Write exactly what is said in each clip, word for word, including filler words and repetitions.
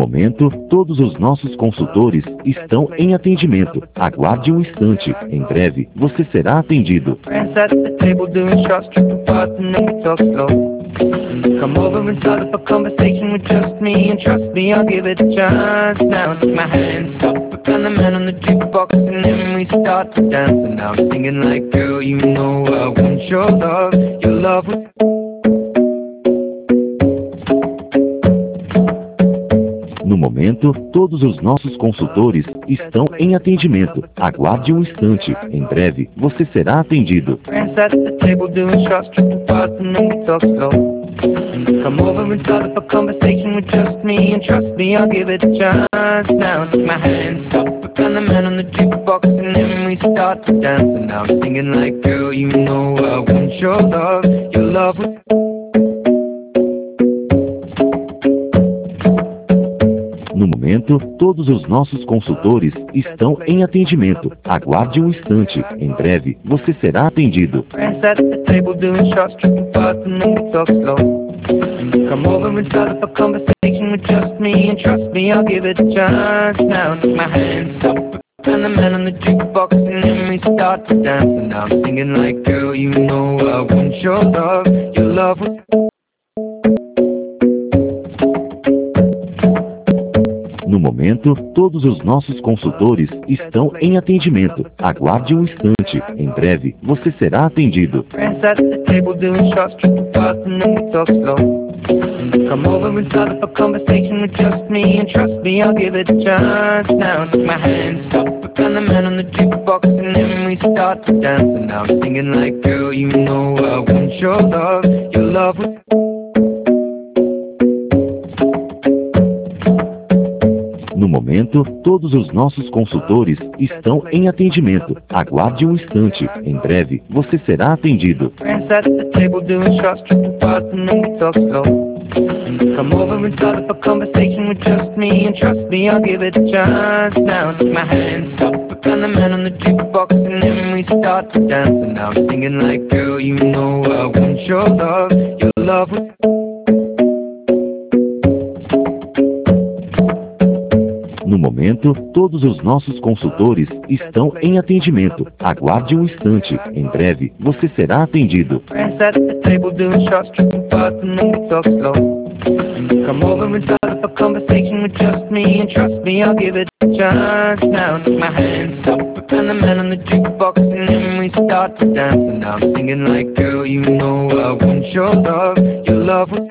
momento, todos os nossos consultores estão em atendimento. Aguarde um instante. Em breve, você será atendido. Friends at the table doing shots, tripping fast and then we talk slow. Come over and start up a conversation with just me, and trust me, I'll give it a chance. Now take my hand, stop it, and the man on the jukebox, and then we start to dance. And I'm singing like, girl, you know I want your love, your love was... No momento, todos os nossos consultores estão em atendimento. Aguarde um instante. Em breve, você será atendido. Friends at the table doing shots, tripping fast and then we talk slow. Come over and start up a conversation with just me, and trust me, I'll give it a chance. Now take my hand, stop it, and the man on the jukebox, and then we start to dance. And I'm singing like, girl, you know I want your love, your love was... No momento, todos os nossos consultores estão em atendimento. Aguarde um instante. Em breve, você será atendido. Friends at the table doing shots, tripping fast and then we talk slow. Come over and start up a conversation with just me, and trust me, I'll give it a chance. Now take my hand, stop it, and the man on the jukebox, and then we start to dance. And I'm singing like, girl, you know I want your love, your love was... No momento, todos os nossos consultores estão em atendimento. Aguarde um instante. Em breve, você será atendido. Friends at the table doing shots, tripping fast and then we talk slow. Come over and start up a conversation with just me, and trust me, I'll give it a chance. Now take my hand, stop it, and the man on the jukebox, and then we start to dance. And I'm singing like, girl, you know I want your love, your love was... No momento, todos os nossos consultores estão em atendimento. Aguarde um instante. Em breve, você será atendido. Friends at the table doing shots, tripping fast and then we talk slow. Come over and start up a conversation with just me, and trust me, I'll give it a chance. Now take my hand, stop it, and the man on the jukebox, and then we start to dance. And I'm singing like, girl, you know I want your love, your love was... No momento, todos os nossos consultores estão em atendimento. Aguarde um instante. Em breve, você será atendido. Friends at the table doing shots, tripping fast and then we talk slow. Come over and start up a conversation with just me, and trust me, I'll give it a chance. Now take my hand, stop it, and the man on the jukebox, and then we start to dance. And I'm singing like, girl, you know I want your love, your love was...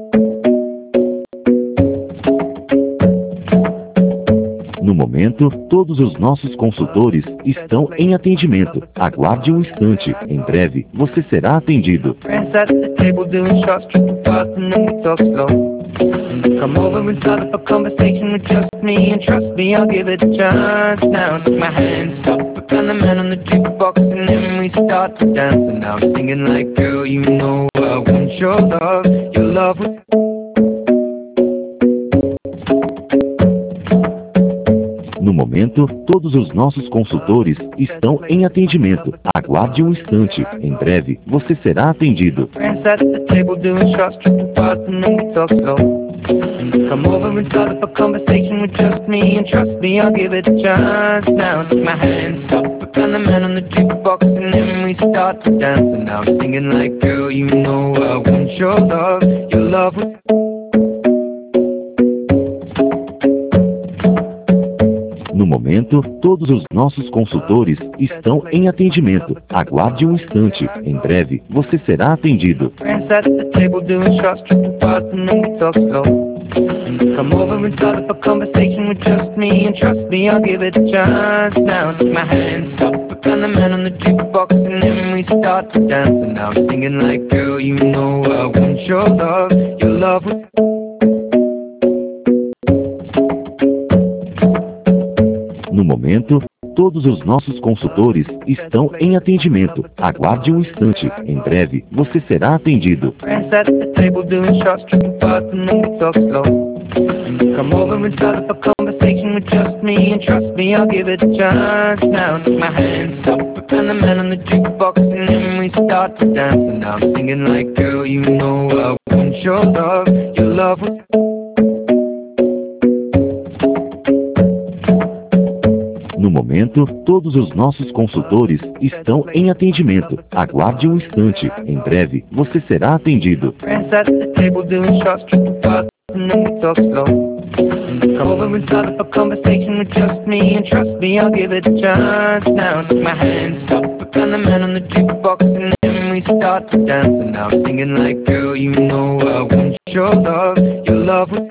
No momento, todos os nossos consultores estão em atendimento. Aguarde um instante. Em breve, você será atendido. Friends at the table doing shots, tripping fast and then we talk slow. Come over and start up a conversation with just me, and trust me, I'll give it a chance. Now take my hand, stop it, and the man on the jukebox, and then we start to dance. And I'm singing like, girl, you know I want your love, your love was... No momento, todos os nossos consultores estão em atendimento. Aguarde um instante. Em breve, você será atendido. Friends at the table doing shots, tripping fast and then we talk slow. Come over and start up a conversation with just me, and trust me, I'll give it a chance. Now take my hand, stop it, and the man on the jukebox, and then we start to dance. And I'm singing like, girl, you know I want your love, your love was... No momento, todos os nossos consultores estão em atendimento. Aguarde um instante. Em breve, você será atendido. Friends at the table doing shots, tripping fast and then we talk slow. Come over and start up a conversation with just me, and trust me, I'll give it a chance. Now take my hand, stop it, and the man on the jukebox, and then we start to dance. And I'm singing like, girl, you know I want your love, your love was... No momento, todos os nossos consultores estão em atendimento. Aguarde um instante. Em breve, você será atendido. Friends at the table doing shots, tripping fast and then we talk slow. Come over and start up a conversation with just me, and trust me, I'll give it a chance. Now take my hand, stop it, and the man on the jukebox, and then we start to dance. And I'm singing like, girl, you know I want your love, your love was... No momento, todos os nossos consultores estão em atendimento. Aguarde um instante. Em breve, você será atendido. Friends at the table doing shots, tripping fast, and then we talk slow. Come over and start up a conversation with just me, and trust me, I'll give it a chance. Now take my hand, stop, and the man on the jukebox, and then we start to dance. And now I'm singing like, girl, you know I want your love, your love was...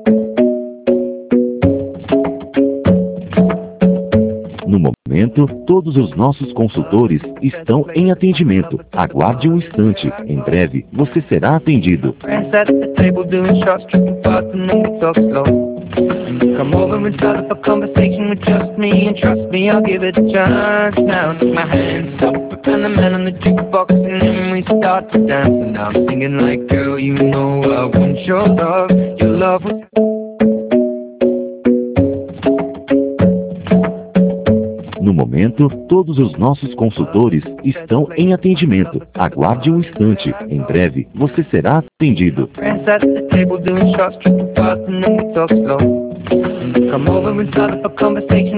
No momento, todos os nossos consultores estão em atendimento. Aguarde um instante. Em breve, você será atendido. Friends at the table doing shots, tripping fast, and then we talk slow. Come over and start up a conversation with just me, and trust me, I'll give it a chance. Now take my hand, stop, and the man on the jukebox, and then we start to dance. And now I'm singing like, girl, you know I want your love, your love was... No momento, todos os nossos consultores estão em atendimento. Aguarde um instante. Em breve, você será atendido. Friends at the table doing shots, tripping fast, and then we talk slow. Come over and start up a conversation